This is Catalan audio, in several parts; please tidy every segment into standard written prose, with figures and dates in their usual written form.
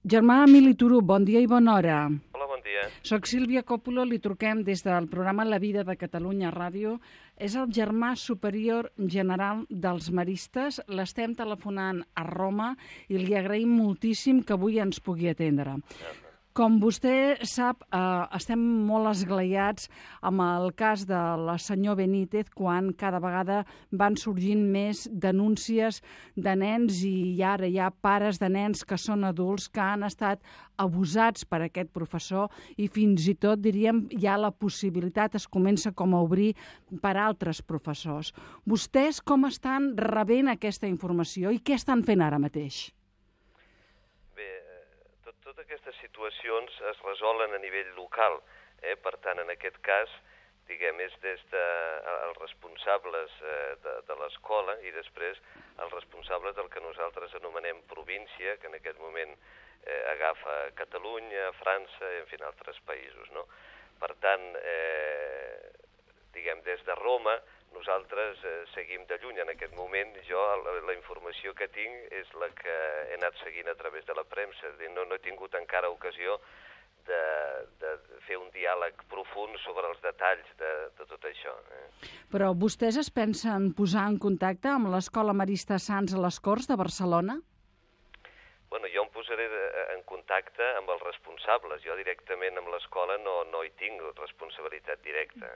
Germà Emili Turó, bon dia i bona hora. Hola, bon dia. Soc Sílvia Còpolo, li truquem des del programa La Vida de Catalunya Ràdio. És el germà superior general dels maristes. L'estem telefonant a Roma i li agraïm moltíssim que avui ens pugui atendre. Com vostè sap, estem molt esglaiats amb el cas de la senyor Benítez quan cada vegada van sorgint més denúncies de nens i ara hi ha pares de nens que són adults que han estat abusats per aquest professor i fins i tot, diríem, hi ha la possibilitat, es comença com a obrir per altres professors. Vostès com estan rebent aquesta informació i què estan fent ara mateix? Totes aquestes situacions es resolen a nivell local. Per tant, en aquest cas, diguem, és des dels responsables de l'escola i després els responsables del que nosaltres anomenem província, que en aquest moment agafa Catalunya, França, en fi, altres països, no? Per tant, diguem, des de Roma, nosaltres seguim de lluny. En aquest moment jo la informació que tinc és la que he anat seguint a través de la premsa. No he tingut encara ocasió de fer un diàleg profund sobre els detalls de tot això. Però vostès es pensen posar en contacte amb l'Escola Marista Sants a les Corts de Barcelona? Bueno, jo em posaré en contacte amb els responsables. Jo directament amb l'escola no hi tinc responsabilitat directa.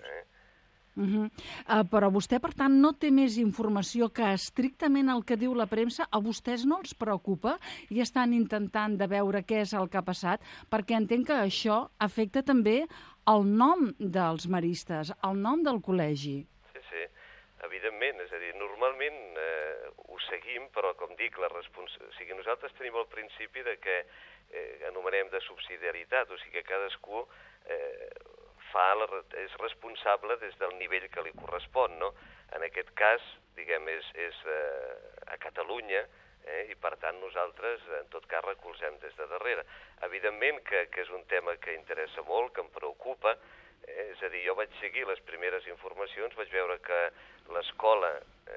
Però vostè, per tant, no té més informació que estrictament el que diu la premsa? A vostès no els preocupa i estan intentant de veure què és el que ha passat? Perquè entenc que això afecta també el nom dels maristes, el nom del col·legi. Sí, evidentment. És a dir, normalment ho seguim, però com dic, nosaltres tenim el principi de que anomenem de subsidiarietat, o sigui que cadascú és responsable des del nivell que li correspon, no? En aquest cas, diguem, és a Catalunya, i per tant nosaltres en tot cas recolzem des de darrere. Evidentment que és un tema que interessa molt, que em preocupa, és a dir, jo vaig seguir les primeres informacions, vaig veure que l'escola,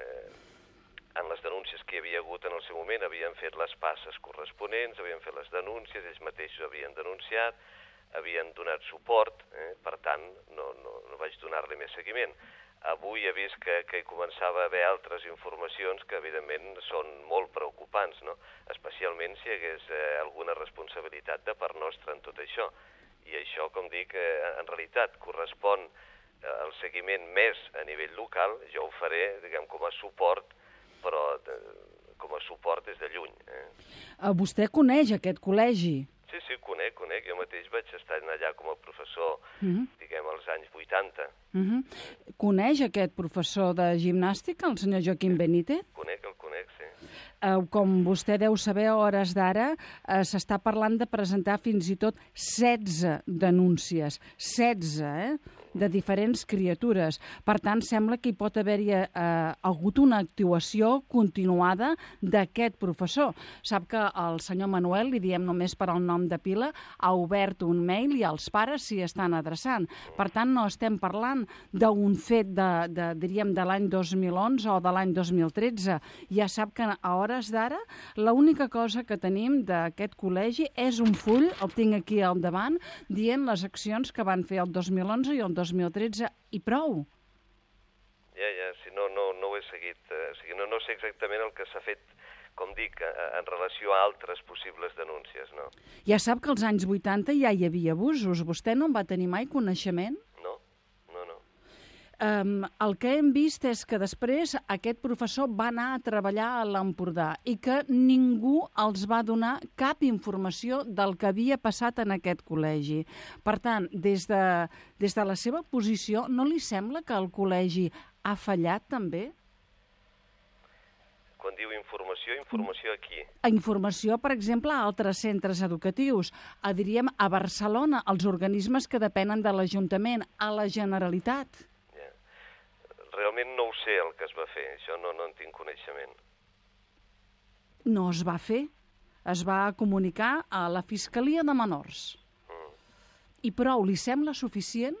en les denúncies que hi havia hagut en el seu moment, havien fet les passes corresponents, havien fet les denúncies, ells mateixos havien denunciat, havien donat suport, per tant, no vaig donar-li més seguiment. Avui he vist que hi començava a haver altres informacions que, evidentment, són molt preocupants, no? Especialment si hi hagués alguna responsabilitat de part nostra en tot això. I això, com dic, en realitat correspon al seguiment més a nivell local. Jo ho faré, diguem, com a suport, però com a suport des de lluny. Vostè coneix aquest col·legi? Sí, conec. Jo mateix vaig estar allà com a professor, diguem, als anys 80. Coneix aquest professor de gimnàstica, el senyor Joaquim Benítez? El conec, sí. Com vostè deu saber, a hores d'ara s'està parlant de presentar fins i tot 16 denúncies. 16, de diferents criatures. Per tant, sembla que hi pot haver-hi hagut una actuació continuada d'aquest professor. Sap que el senyor Manuel, li diem només per al nom de pila, ha obert un mail i els pares s'hi estan adreçant. Per tant, no estem parlant d'un fet diríem, de l'any 2011 o de l'any 2013. Ja sap que a hores d'ara l'única cosa que tenim d'aquest col·legi és un full, el tinc aquí al davant, dient les accions que van fer el 2011 i el 2013 i prou. Ja, si no ho he seguit. O sigui, no sé exactament el que s'ha fet, com dic, en relació a altres possibles denúncies, no? Ja sap que als anys 80 ja hi havia abusos. Vostè no en va tenir mai coneixement? No. El que hem vist és que després aquest professor va anar a treballar a l'Empordà i que ningú els va donar cap informació del que havia passat en aquest col·legi. Per tant, des de la seva posició, no li sembla que el col·legi ha fallat també? Quan diu informació aquí? Informació, per exemple, a altres centres educatius, diríem a Barcelona, als organismes que depenen de l'Ajuntament, a la Generalitat. Realment no ho sé el que es va fer, això no en tinc coneixement. No es va fer, es va comunicar a la Fiscalia de Menors. I prou, li sembla suficient?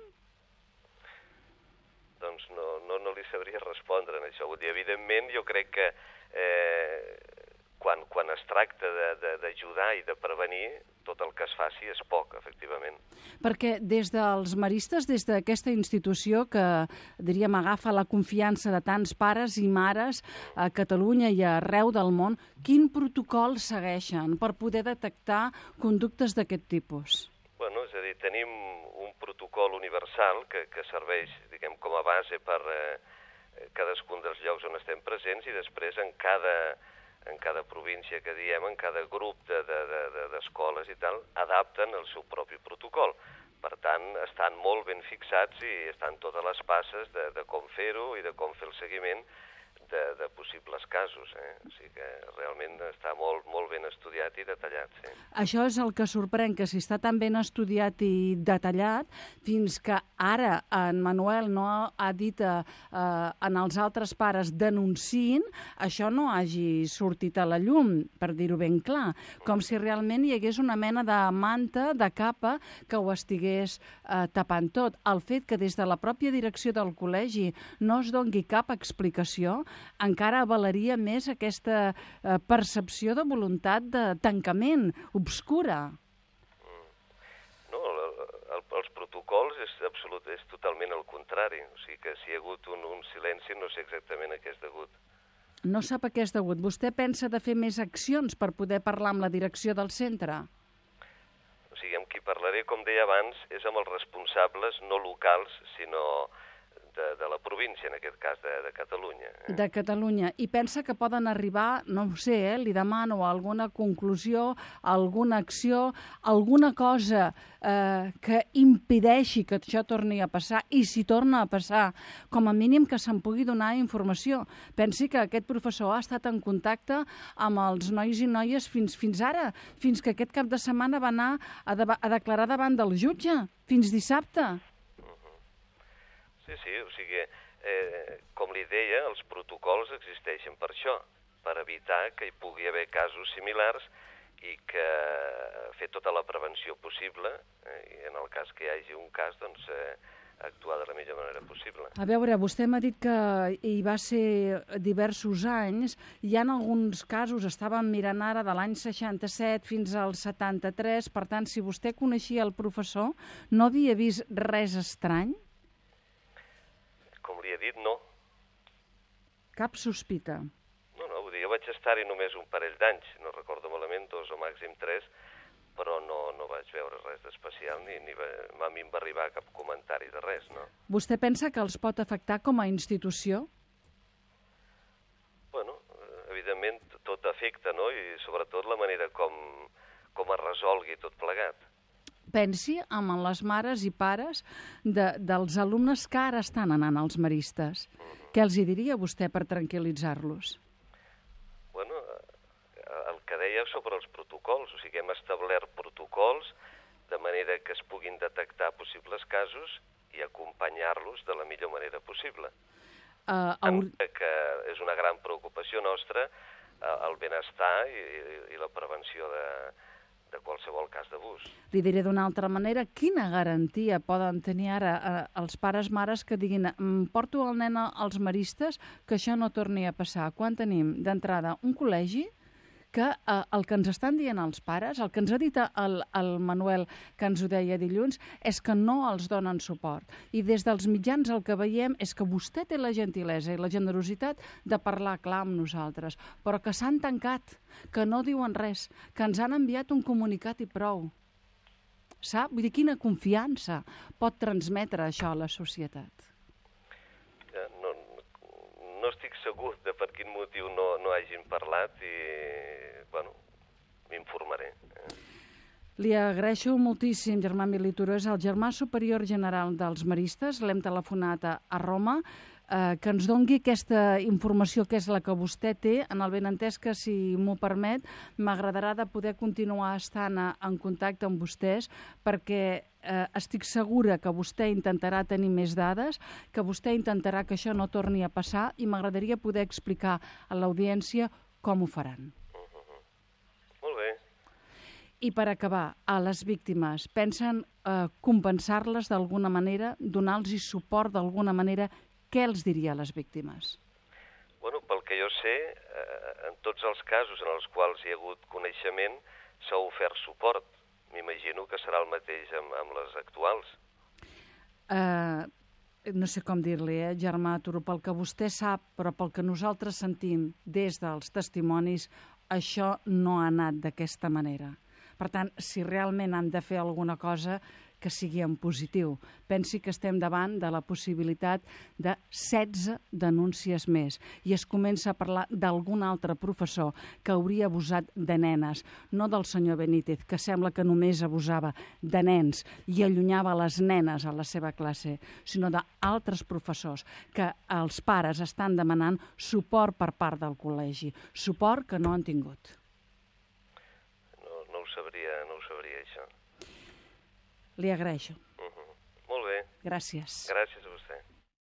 Doncs no li sabria respondre en això. Vull dir, evidentment, jo crec que quan es tracta d'ajudar i de prevenir, tot el que es faci és poc, efectivament. Perquè des dels maristes, des d'aquesta institució que, diríem, agafa la confiança de tants pares i mares a Catalunya i arreu del món, quin protocol segueixen per poder detectar conductes d'aquest tipus? Bueno, és a dir, tenim un protocol universal que serveix, diguem, com a base per cadascun dels llocs on estem presents i després en cada província que diem, en cada grup d'escoles i tal, adapten el seu propi protocol. Per tant, estan molt ben fixats i estan totes les passes de com fer-ho i de com fer el seguiment de possibles casos. O sigui que realment està molt ben estudiat i detallat. Sí. Això és el que sorprèn, que si està tan ben estudiat i detallat, fins que ara en Manuel no ha dit en els altres pares denunciïn, això no hagi sortit a la llum, per dir-ho ben clar. Com si realment hi hagués una mena de manta, de capa, que ho estigués tapant tot. El fet que des de la pròpia direcció del col·legi no es doni cap explicació encara avalaria més aquesta percepció de voluntat de tancament obscura. No, els protocols és totalment el contrari. O sigui que si hi ha hagut un silenci no sé exactament a què és degut. No sap a què és degut. Vostè pensa de fer més accions per poder parlar amb la direcció del centre? O sigui, amb qui parlaré, com deia abans, és amb els responsables no locals, sinó de la província, en aquest cas de Catalunya. De Catalunya. I pensa que poden arribar, no ho sé, li demano alguna conclusió, alguna acció, alguna cosa que impedeixi que això torni a passar, i si torna a passar, com a mínim que se'n pugui donar informació. Pensi que aquest professor ha estat en contacte amb els nois i noies fins ara, fins que aquest cap de setmana va anar a declarar davant del jutge, fins dissabte. Sí, o sigui, com li deia, els protocols existeixen per això, per evitar que hi pugui haver casos similars i que fer tota la prevenció possible, i en el cas que hi hagi un cas, doncs, actuar de la millor manera possible. A veure, vostè m'ha dit que hi va ser diversos anys, hi ha alguns casos, estàvem mirant ara de l'any 67 fins al 73, per tant, si vostè coneixia el professor, no havia vist res estrany? Com li he dit, no. Cap sospita? No, vull dir, jo vaig estar-hi només un parell d'anys, no recordo malament, 2 o màxim 3, però no vaig veure res d'especial, ni a mi em va arribar cap comentari de res, no. Vostè pensa que els pot afectar com a institució? Bueno, evidentment tot afecta, no?, i sobretot la manera com es resolgui tot plegat. Pensi en les mares i pares dels alumnes que ara estan anant als maristes. Què els hi diria vostè per tranquil·litzar-los? Bueno, el que deia sobre els protocols, o sigui, hem establert protocols de manera que es puguin detectar possibles casos i acompanyar-los de la millor manera possible. Que és una gran preocupació nostra el benestar i la prevenció de qualsevol cas d'abús. Li diré d'una altra manera, quina garantia poden tenir ara els pares-mares que diguin porto el nen als maristes que això no torni a passar? Quan tenim d'entrada un col·legi que el que ens estan dient els pares, el que ens ha dit el Manuel, que ens ho deia dilluns, és que no els donen suport. I des dels mitjans el que veiem és que vostè té la gentilesa i la generositat de parlar clar amb nosaltres, però que s'han tancat, que no diuen res, que ens han enviat un comunicat i prou. Sap? Vull dir, quina confiança pot transmetre això a la societat? No estic segur de per quin motiu no hagin parlat i, bueno, m'informaré. Li agraeixo moltíssim, Germà Milituro. És el germà superior general dels maristes. L'hem telefonat a Roma, que ens doni aquesta informació que és la que vostè té, en el benentès que, si m'ho permet, m'agradarà de poder continuar estant en contacte amb vostès, perquè estic segura que vostè intentarà tenir més dades, que vostè intentarà que això no torni a passar, i m'agradaria poder explicar a l'audiència com ho faran. Molt bé. I per acabar, a les víctimes, pensen compensar-les d'alguna manera, donar-los suport d'alguna manera? Què els diria a les víctimes? Bueno, pel que jo sé, en tots els casos en els quals hi ha hagut coneixement, s'ha ofert suport. M'imagino que serà el mateix amb les actuals. No sé com dir-li, Germà Turo, pel que vostè sap, però pel que nosaltres sentim des dels testimonis, això no ha anat d'aquesta manera. Per tant, si realment han de fer alguna cosa, que sigui en positiu. Pensi que estem davant de la possibilitat de 16 denúncies més i es comença a parlar d'algun altre professor que hauria abusat de nenes, no del senyor Benítez, que sembla que només abusava de nens i allunyava les nenes a la seva classe, sinó d'altres professors que els pares estan demanant suport per part del col·legi, suport que no han tingut. No ho sabria, això. Li agraeixo. Molt bé. Gràcies. Gràcies a